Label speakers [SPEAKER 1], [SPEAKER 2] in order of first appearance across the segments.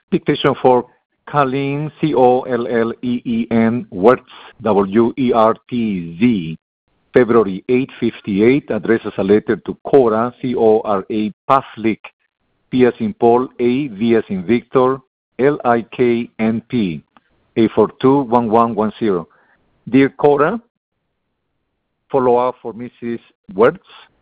[SPEAKER 1] Dictation for Colleen, Colleen, Wertz, Wertz, February 858, addresses a letter to Cora, Cora Pavlik, P as in Paul, A, V as in Victor, LIKNP, A421110. Dear Cora, follow up for Mrs. Wertz.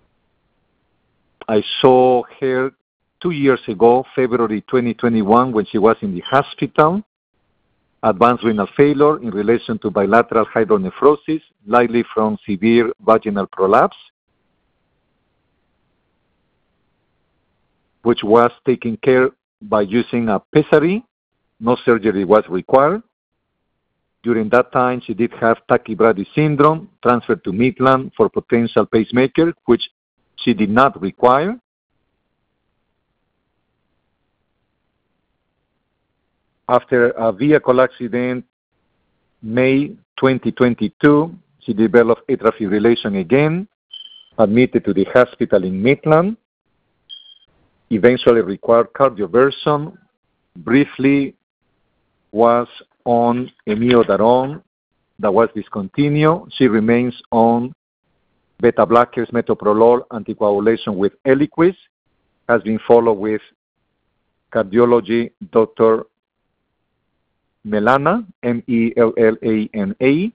[SPEAKER 1] I saw her 2 years ago, February 2021, when she was in the hospital. Advanced renal failure in relation to bilateral hydronephrosis, likely from severe vaginal prolapse, which was taken care by using a pessary. No surgery was required. During that time, she did have tachybrady syndrome, transferred to Midland for potential pacemaker, which she did not require. After a vehicle accident, May 2022, she developed atrial fibrillation again, admitted to the hospital in Midland, eventually required cardioversion, briefly was on amiodarone that was discontinued. She remains on beta blockers, metoprolol, anticoagulation with Eliquis, has been followed with cardiology, Dr. Mellana, Mellana,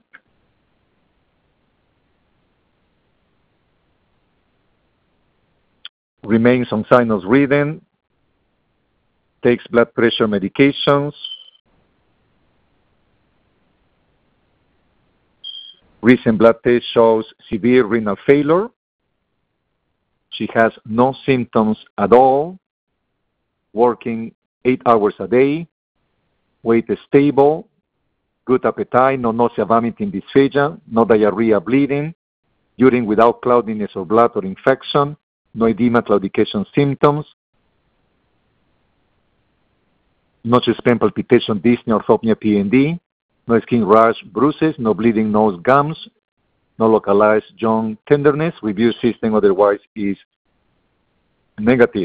[SPEAKER 1] remains on sinus rhythm, takes blood pressure medications, recent blood test shows severe renal failure. She has no symptoms at all, working 8 hours a day, weight is stable, good appetite, no nausea, vomiting, dysphagia, no diarrhea, bleeding, urine without cloudiness or blood or infection, no edema, claudication symptoms, no chest pain, palpitation, dyspnea, orthopnea, PND, no skin rash, bruises, no bleeding, nose, gums, no localized joint tenderness. Review system otherwise is negative.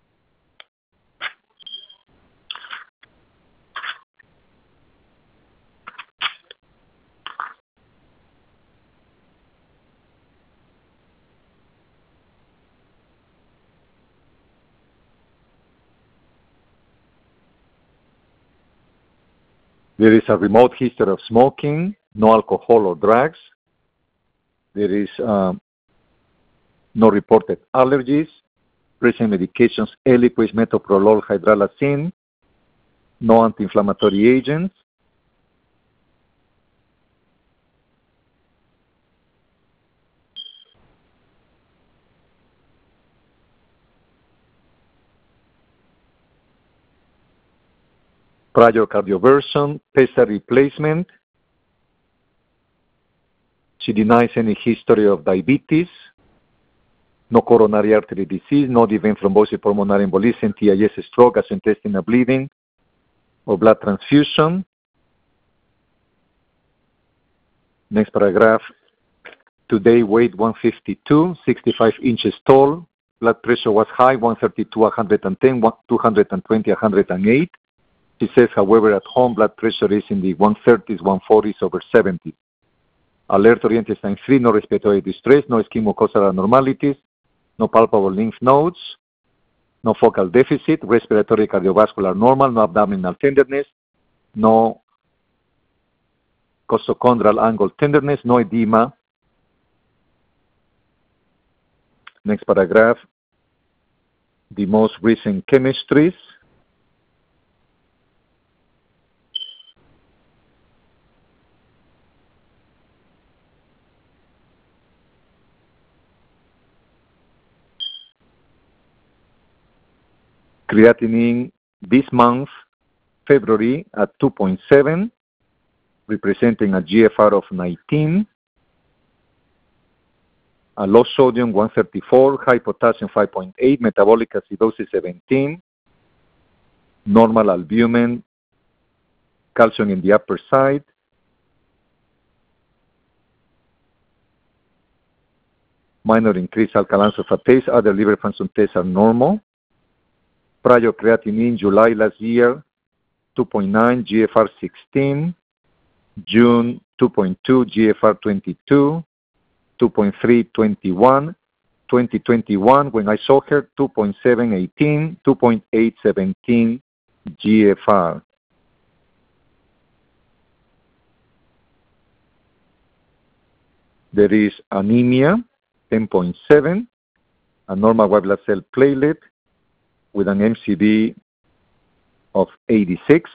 [SPEAKER 1] There is a remote history of smoking, no alcohol or drugs. There is no reported allergies. Present medications, Eliquis, metoprolol, hydralazine. No anti-inflammatory agents. Prior cardioversion, pessary replacement. She denies any history of diabetes, no coronary artery disease, no event thrombosis, pulmonary embolism, TIS, stroke, gastrointestinal bleeding, or blood transfusion. Next paragraph. Today, weight 152, 65 inches tall. Blood pressure was high, 132, 110, 220, 108. She says, however, at home, blood pressure is in the 130s, 140s, over 70. Alert oriented sign free, no respiratory distress, no skin mucosal abnormalities, no palpable lymph nodes, no focal deficit, respiratory cardiovascular normal, no abdominal tenderness, no costochondral angle tenderness, no edema. Next paragraph. The most recent chemistries. Creatinine this month, February, at 2.7, representing a GFR of 19. A low sodium 134, high potassium 5.8, metabolic acidosis 17, normal albumin, calcium in the upper side, minor increased alkaline phosphatase, other liver function tests are normal. Prior creatinine, July last year, 2.9, GFR 16, June 2.2, GFR 22, 2.3, 21, 2021, when I saw her, 2.7, 18, 2.8, 17 GFR. There is anemia, 10.7, a normal white blood cell platelet with an MCV of 86,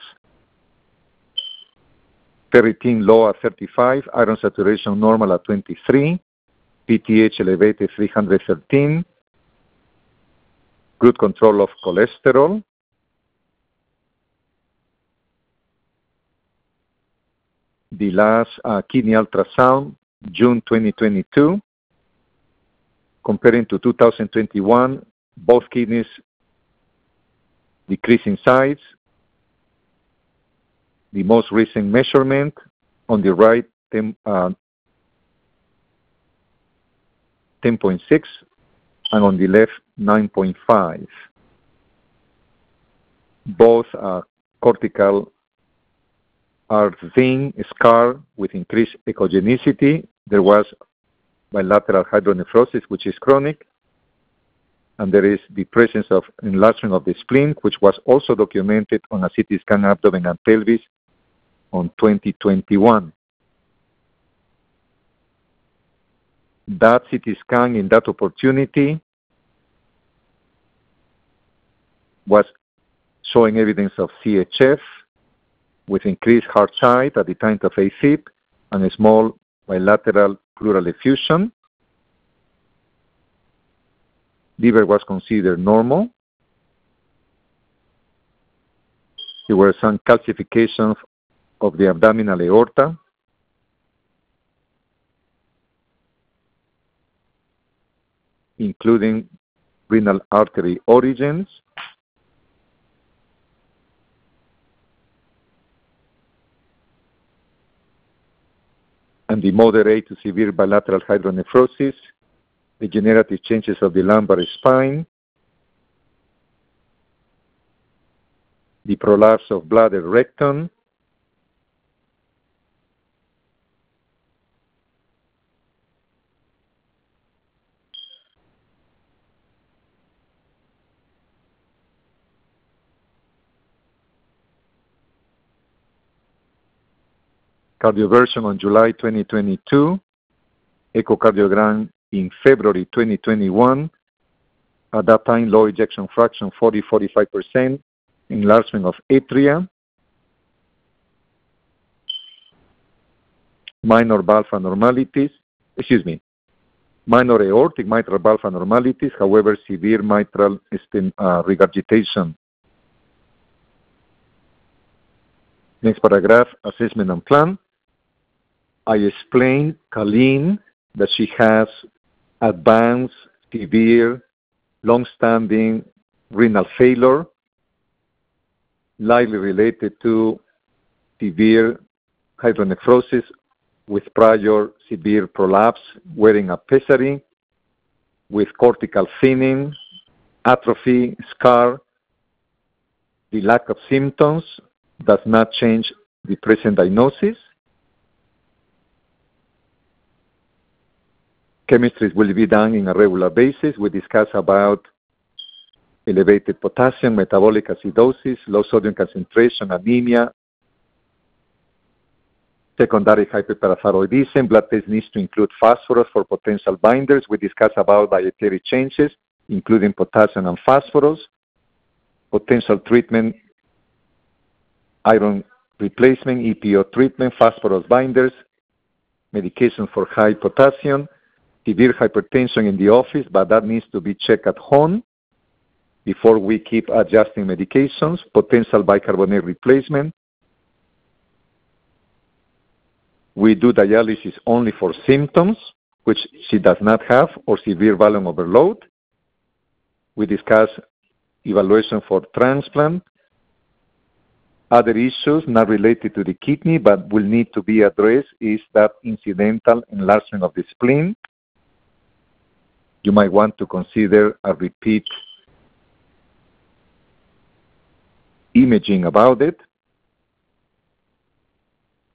[SPEAKER 1] ferritin low at 35, iron saturation normal at 23, PTH elevated 313, good control of cholesterol, the last kidney ultrasound, June 2022, comparing to 2021, both kidneys decrease in size. The most recent measurement on the right, 10.6, and on the left, 9.5. Both cortical are thin, scarred with increased echogenicity. There was bilateral hydronephrosis, which is chronic, and there is the presence of enlargement of the spleen, which was also documented on a CT scan abdomen and pelvis on 2021. That CT scan in that opportunity was showing evidence of CHF with increased heart height at the time of AFib and a small bilateral pleural effusion. Liver was considered normal. There were some calcifications of the abdominal aorta. Including renal artery origins. And the moderate to severe bilateral hydronephrosis, degenerative changes of the lumbar spine, the prolapse of bladder rectum, cardioversion on July 2022, echocardiogram in February 2021. At that time, low ejection fraction, 40-45%, enlargement of atria, minor valve abnormalities, minor aortic mitral valve abnormalities, however, severe mitral regurgitation. Next paragraph, assessment and plan. I explained Colleen that she has advanced, severe, long-standing renal failure, likely related to severe hydronephrosis with prior severe prolapse, wearing a pessary, with cortical thinning, atrophy, scar. The lack of symptoms does not change the present diagnosis. Chemistries will be done on a regular basis. We discuss about elevated potassium, metabolic acidosis, low sodium concentration, anemia, secondary hyperparathyroidism. Blood test needs to include phosphorus for potential binders. We discuss about dietary changes, including potassium and phosphorus, potential treatment, iron replacement, EPO treatment, phosphorus binders, medication for high potassium, severe hypertension in the office, but that needs to be checked at home before we keep adjusting medications, potential bicarbonate replacement. We do dialysis only for symptoms, which she does not have, or severe volume overload. We discuss evaluation for transplant. Other issues not related to the kidney but will need to be addressed is that incidental enlargement of the spleen. You might want to consider a repeat imaging about it.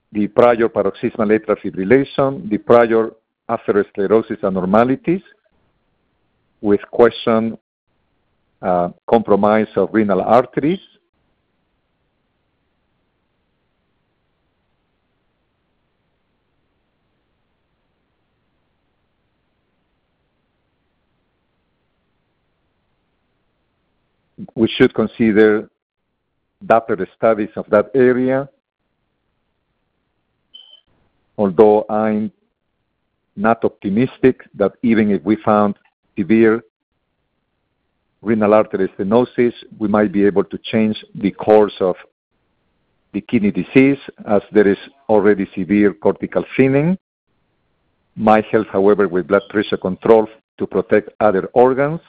[SPEAKER 1] the prior paroxysmal atrial fibrillation, the prior atherosclerosis abnormalities with question compromise of renal arteries, we should consider Doppler studies of that area, although I'm not optimistic that even if we found severe renal artery stenosis, we might be able to change the course of the kidney disease, as there is already severe cortical thinning. Might help, however, with blood pressure control to protect other organs.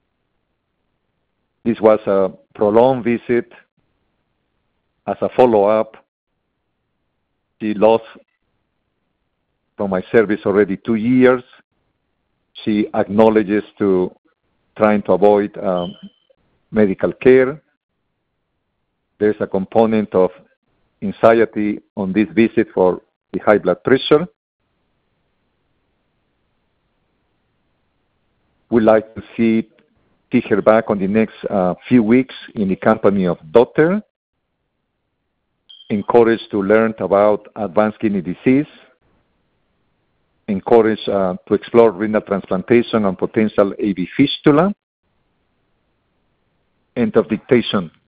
[SPEAKER 1] This was a prolonged visit. As a follow-up, she lost from my service already 2 years. She acknowledges to trying to avoid medical care. There's a component of anxiety on this visit for the high blood pressure. We'd like to see her back on the next few weeks in the company of doctor, encouraged to learn about advanced kidney disease, encouraged to explore renal transplantation and potential AV fistula. End of dictation.